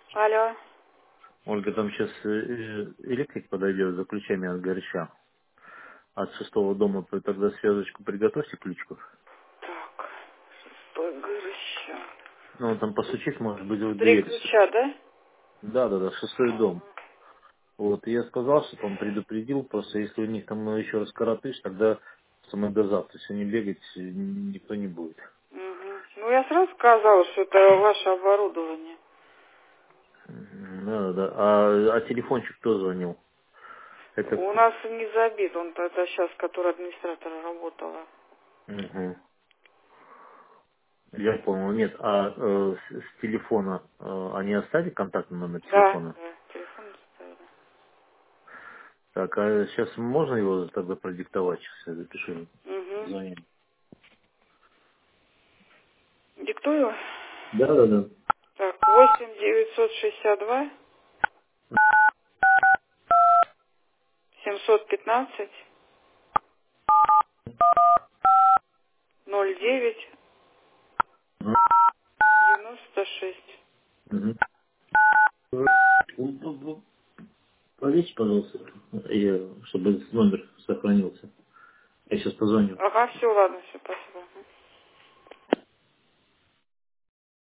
Алло. Ольга, там сейчас электрик подойдет за ключами от горяча. От шестого дома тогда связочку приготовьте ключиков. Так, погоряча. Ну, он там постучит, может быть, в Три дверь. ключа, да? Да, шестой дом. Ага. Вот, и я сказал, что он предупредил, просто если у них там еще раз коротыш, тогда самое до завтра, если не бегать, никто не будет. Угу. Ну, я сразу сказала, что это ваше оборудование. Да. А телефончик кто звонил? Это... У нас не забит, он это сейчас, который администратор работала. Мгм. Я понял, нет. А с телефона они оставили контактный номер Да, телефона? да, телефон оставила. Так, а сейчас можно его тогда продиктовать? Сейчас я запишу. Угу. Звоним. Диктую. Да. Так, 8 962 715 09 96. Мгм. Повесьте, пожалуйста, чтобы номер сохранился. Я сейчас позвоню. Ага, все, ладно, все, спасибо.